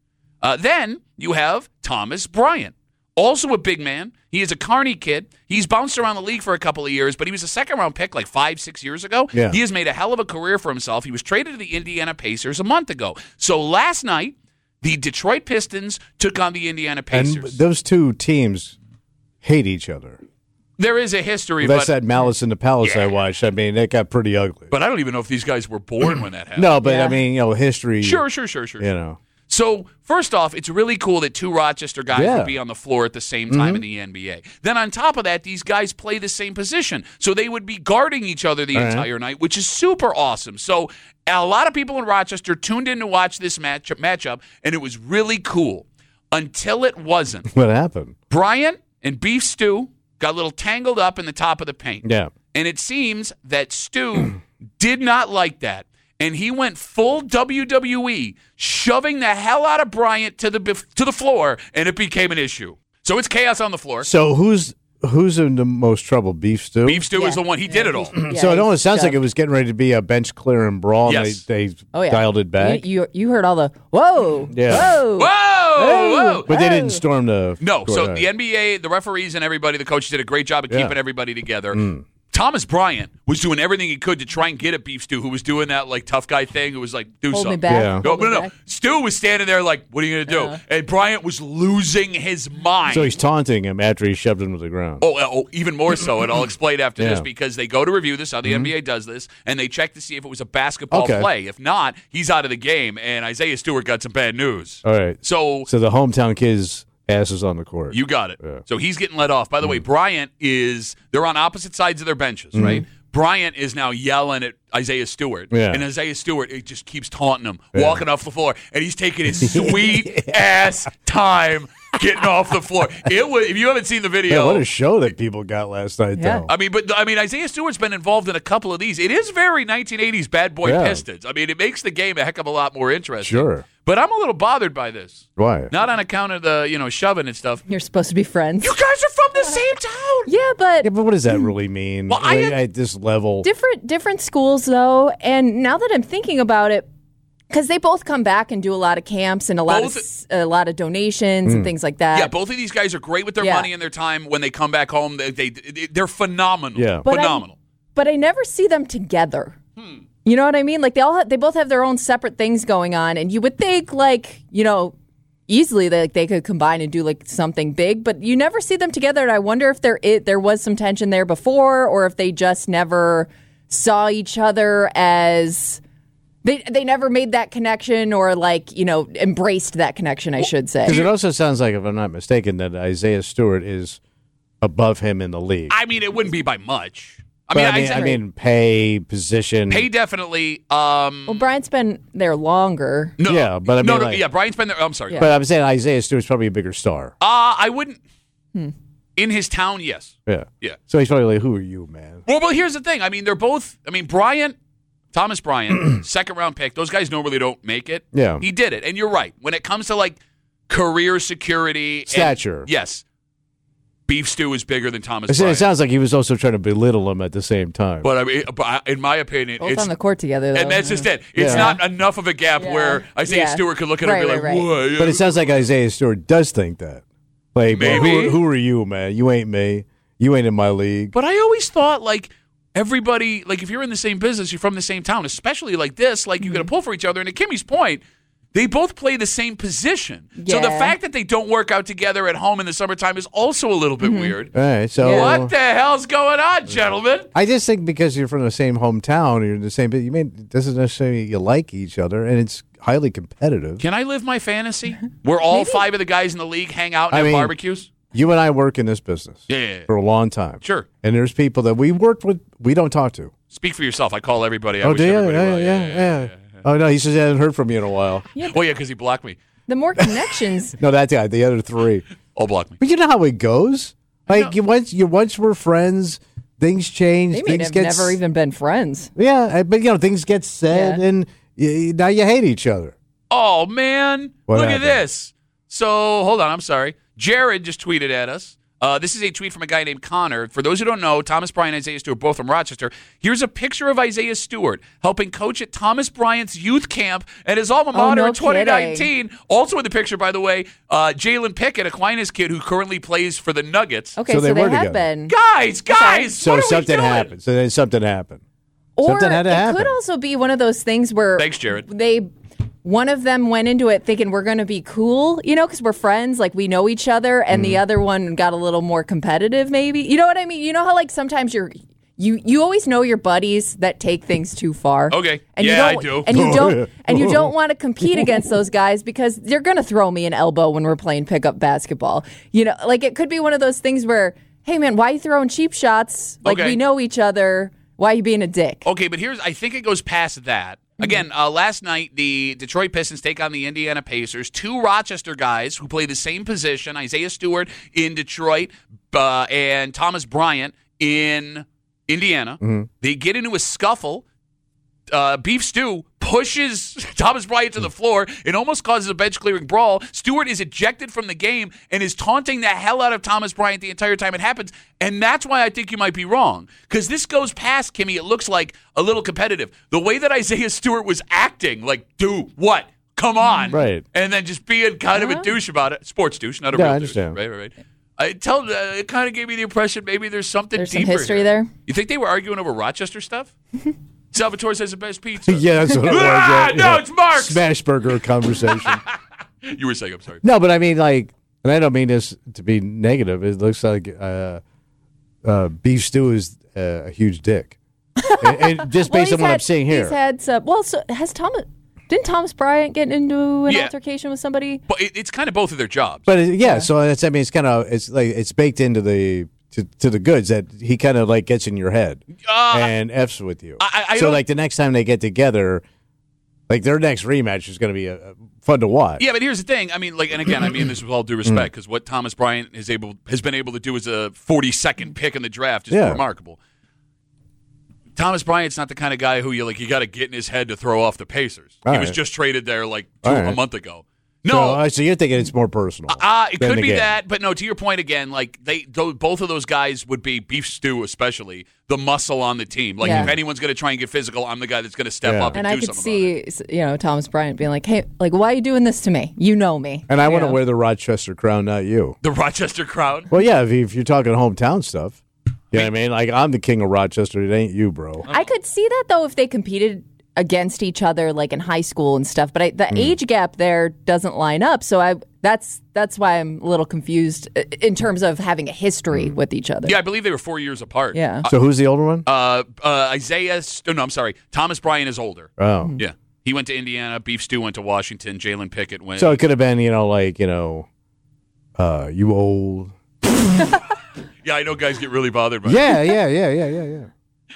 Uh, then you have Thomas Bryant, also a big man. He is a Kearney kid. He's bounced around the league for a couple of years, but he was a second-round pick like five, six years ago. Yeah. He has made a hell of a career for himself. He was traded to the Indiana Pacers a month ago. So last night, the Detroit Pistons took on the Indiana Pacers. And those two teams hate each other. There is a history, That's but, that Malice in the Palace Yeah. I watched. I mean, it got pretty ugly. but I don't even know if these guys were born when that happened. No, but Yeah. I mean, you know, history. Sure, sure, sure, sure. You know. So, first off, it's really cool that two Rochester guys Yeah. would be on the floor at the same time in the N B A. Then on top of that, these guys play the same position. So they would be guarding each other the All right. entire night, which is super awesome. So a lot of people in Rochester tuned in to watch this match matchup, and it was really cool until it wasn't. What happened? Bryant and Beef Stew got a little tangled up in the top of the paint. Yeah. And it seems that Stu did not like that. And he went full W W E, shoving the hell out of Bryant to the to the floor, and it became an issue. So it's chaos on the floor. So who's who's in the most trouble? Beef Stew? Beef Stew Yeah. is the one. He did it all. Yeah, so it he's almost sounds like shoved. it was getting ready to be a bench clearing brawl. And Yes. they they Oh, yeah. dialed it back. You, you you heard all the whoa, Yeah. whoa, Whoa! Whoa! but they Oh. didn't storm the No, so court. the N B A, the referees, and everybody, the coaches did a great job of Yeah. keeping everybody together. Thomas Bryant was doing everything he could to try and get at Beef Stew, who was doing that like tough guy thing, who was like, do hold me something. back. Yeah. No, hold no, me no. back. Stu was standing there like, what are you going to do? Uh. And Bryant was losing his mind. So he's taunting him after he shoved him to the ground. Oh, uh, oh, even more so, and I'll explain after this Yeah. because they go to review this, how the N B A does this, and they check to see if it was a basketball Okay. play. If not, he's out of the game, and Isaiah Stewart got some bad news. All right. So So the hometown kid's ass is on the court. you got it. Yeah. So he's getting let off. By the way, Bryant is, they're on opposite sides of their benches, Mm-hmm. right? Bryant is now yelling at Isaiah Stewart. Yeah. And Isaiah Stewart, it just keeps taunting him, walking off the floor, and he's taking his sweet ass time getting off the floor. It was, if you haven't seen the video. Yeah, what a show that people got last night, Yeah. though. I mean, but I mean, Isaiah Stewart's been involved in a couple of these. It is very nineteen eighties bad boy Yeah. Pistons. I mean, it makes the game a heck of a lot more interesting. Sure. But I'm a little bothered by this. Why? Not on account of the, you know, shoving and stuff. You're supposed to be friends. You guys are from the same town. Yeah, but Yeah, but what does that really mean? Well, I Like, had- at this level. different different schools though. And now that I'm thinking about it, because they both come back and do a lot of camps and a lot Both- of s- a lot of donations and things like that. Yeah, both of these guys are great with their Yeah. money and their time. When they come back home, they, they they're phenomenal. Yeah. But I- phenomenal. but I never see them together. Hmm. You know what I mean? Like they all have, they both have their own separate things going on, and you would think like you know easily that they could combine and do like something big, but you never see them together. And I wonder if there it there was some tension there before, or if they just never saw each other as. They, they never made that connection or, like, you know, embraced that connection, I should say. Because it also sounds like, if I'm not mistaken, that Isaiah Stewart is above him in the league. I mean, it wouldn't be by much. I But mean, I mean, Isaiah- I mean, pay, position. pay definitely. Um, Well, Brian's been there longer. no, Yeah, but I no, mean, no, like- yeah, Brian's been there. I'm sorry. Yeah. But I'm saying Isaiah Stewart's probably a bigger star. Uh, I wouldn't. Hmm. In his town, yes. Yeah. Yeah. So he's probably like, who are you, man? Well, well, here's the thing. I mean, they're both. I mean, Bryant, Thomas Bryant, second round pick. Those guys normally don't make it. Yeah. He did it, and you're right. When it comes to like career security, and- Stature. yes, Beef Stew is bigger than Thomas I said, it Bryant. sounds like he was also trying to belittle him at the same time. But I mean, but I- in my opinion, Both it's on the court together, though. and that's just it. It's Yeah. not enough of a gap Yeah. where Isaiah Yeah. Stewart could look at him and Right, be like, right, right. "What?" But it sounds like Isaiah Stewart does think that. Like, well, Maybe. who, who are you, man? You ain't me. You ain't in my league. But I always thought like everybody, like if you're in the same business, you're from the same town, especially like this, like you got to pull for each other. And to Kimmy's point, they both play the same position. So the Yeah. fact that they don't work out together at home in the summertime is also a little bit weird. All right, so Yeah. What the hell's going on, gentlemen? I just think because you're from the same hometown, you're in the same. You mean it doesn't necessarily you like each other, and it's highly competitive. Can I live my fantasy where all five of the guys in the league hang out and I have mean- barbecues? You and I work in this business Yeah, yeah, yeah. for a long time. Sure. And there's people that we worked with we don't talk to. Speak for yourself. I call everybody. I Oh, wish do you? Yeah, everybody yeah, well. yeah, Oh no, he says he hasn't heard from you in a while. Oh, yeah, because he blocked me. The more connections. No, that guy. The other three. All blocked me. But you know how it goes. Like you once you once were friends, things change. They may things have get never s- even been friends. Yeah, but you know things get said, Yeah. and y now you hate each other. Oh, man. What Look happened? at this. So, hold on. I'm sorry. Jared just tweeted at us. Uh, this is a tweet from a guy named Connor. For those who don't know, Thomas Bryant and Isaiah Stewart, both from Rochester. Here's a picture of Isaiah Stewart helping coach at Thomas Bryant's youth camp at his alma mater no in twenty nineteen. kidding. Also in the picture, by the way, uh, Jalen Pickett, Aquinas kid who currently plays for the Nuggets. Okay, So so they they, were have together. been. Guys, guys, So what are we something doing? happened. So then something happened. Or Something had to it happen. could also be one of those things where Thanks, Jared. they one of them went into it thinking we're going to be cool, you know, because we're friends, like we know each other, and Mm. the other one got a little more competitive, maybe. You know what I mean? You know how like sometimes you're you you always know your buddies that take things too far. Okay. And Yeah, I you do. don't, And you Oh, don't yeah. and you don't want to compete against those guys because they're going to throw me an elbow when we're playing pickup basketball. You know, like it could be one of those things where, hey man, why are you throwing cheap shots? Like Okay. we know each other. Why are you being a dick? Okay, but here's I think it goes past that. Again, uh, last night the Detroit Pistons take on the Indiana Pacers. Two Rochester guys who play the same position: Isaiah Stewart in Detroit uh, and Thomas Bryant in Indiana. They get into a scuffle. Uh, Beef Stew pushes Thomas Bryant to the floor and almost causes a bench-clearing brawl. Stewart is ejected from the game and is taunting the hell out of Thomas Bryant the entire time it happens. And that's why I think you might be wrong. Because this goes past, Kimmy, it looks like a little competitive. The way that Isaiah Stewart was acting, like, dude, what? Come on. Right. And then just being kind of a douche about it. Sports douche, not a Yeah, real I douche. understand. Right, right, right. I tell uh, it kind of gave me the impression maybe there's something There's some deeper history here. there? You think they were arguing over Rochester stuff? Salvatore says the best pizza. Yeah, that's what it was. Ah, yeah, no, yeah. it's Mark's. Smash burger conversation. You were saying, I'm sorry. No, but I mean, like, and I don't mean this to be negative. It looks like uh, uh, Beef Stew is uh, a huge dick. and, and just Well, based he's on what had- I'm seeing here. He's had some. Well, so has Thomas? Didn't Thomas Bryant get into an Yeah. altercation with somebody? But it, it's kind of both of their jobs. But it, yeah, so it's, I mean, it's kind of it's like it's baked into the to, to the goods that he kind of like gets in your head Uh, and f's with you. I- I so don't- like the next time they get together, like their next rematch is going to be uh, fun to watch. yeah, but here's the thing. I mean, like, and again, I mean this with all due Mm. respect, because what Thomas Bryant is able has been able to do as a forty-second pick in the draft is Yeah. remarkable. Thomas Bryant's not the kind of guy who you like. You got to get in his head to throw off the Pacers. All he was right. just traded there like two, All a right. month ago. So, No, uh, so you're thinking it's more personal. Uh, it than could the be game. that, but no. To your point again, like they, those, both of those guys would be Beef Stew, especially the muscle on the team. Like Yeah. if anyone's going to try and get physical, I'm the guy that's going to step Yeah. up and, And do I could something about it. see, you know, Thomas Bryant being like, "Hey, like, why are you doing this to me? You know me." And I want to Yeah. wear the Rochester crown, not you. The Rochester crowd. Well, yeah, if, you, if you're talking hometown stuff, you know what I mean? Like, I'm the king of Rochester. It ain't you, bro. I could see that though if they competed against each other, like in high school and stuff. But I, the age gap there doesn't line up, so I that's that's why I'm a little confused uh, in terms of having a history with each other. Yeah, I believe they were four years apart. Yeah. So who's the older one? Uh, uh, Isaiah. St- no, I'm sorry. Thomas Bryant is older. Oh. Yeah, he went to Indiana. Beef Stew went to Washington. Jalen Pickett went. So it could have been, you know, like, you know, uh, you old. yeah, I know guys get really bothered by. it. Yeah, yeah, yeah, yeah, yeah, yeah.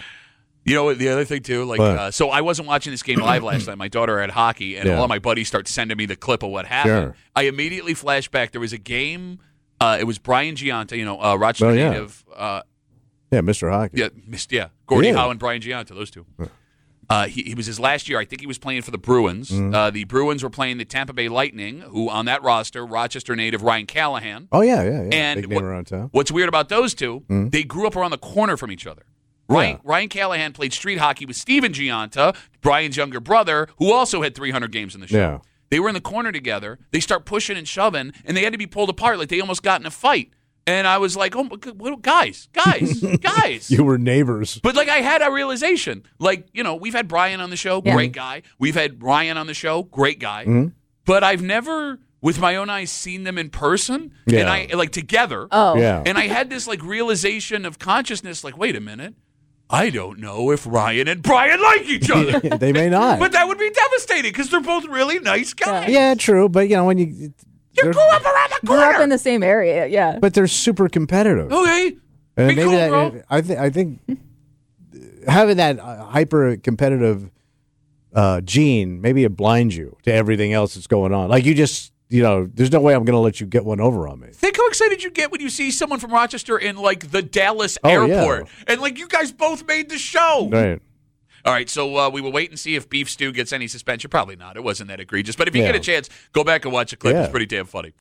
You know what? The other thing too, like, What? uh, so I wasn't watching this game live last night. My daughter had hockey, and Yeah. all of my buddies start sending me the clip of what happened. Sure. I immediately flashed back. There was a game. Uh, it was Brian Gianta, you know, uh, Rochester Oh, yeah. native. Uh, Yeah, Mister Hockey. yeah, missed, yeah, Gordie Yeah. Howe and Brian Gianta, those two. Uh, he, he was his last year. I think he was playing for the Bruins. Mm-hmm. Uh, the Bruins were playing the Tampa Bay Lightning, who on that roster, Rochester native Ryan Callahan. Oh, yeah, yeah, yeah. And Big name what- around town. What's weird about those two, Mm-hmm. they grew up around the corner from each other. Ryan, Yeah. Ryan Callahan played street hockey with Steven Gianta, Brian's younger brother, who also had three hundred games in the show. Yeah. They were in the corner together. They start pushing and shoving, and they had to be pulled apart. Like they almost got in a fight. And I was like, oh, my God, what- guys, guys, guys. You were neighbors. But like I had a realization. Like, you know, we've had Brian on the show, Yeah. great guy. We've had Ryan on the show, great guy. Mm-hmm. But I've never, with my own eyes, seen them in person. Yeah. And I like together. Oh. Yeah. And I had this like realization of consciousness, like, wait a minute, I don't know if Ryan and Brian like each other. They may not. But that would be devastating because they're both really nice guys. yeah, true. But, you know, when you. You they're- grew up around the Grew up corner. in the same area. Yeah. But they're super competitive. Okay. And Be maybe cool, that, bro. I, th- I think having that uh, hyper competitive uh, gene, maybe it blinds you to everything else that's going on. Like you just, you know, there's no way I'm going to let you get one over on me. Think how excited you get when you see someone from Rochester in like the Dallas Oh, yeah. airport. And like you guys both made the show. Right. All right, so uh, we will wait and see if Beef Stew gets any suspension. Probably not. It wasn't that egregious. But if you Yeah. get a chance, go back and watch a clip. Yeah. It's pretty damn funny.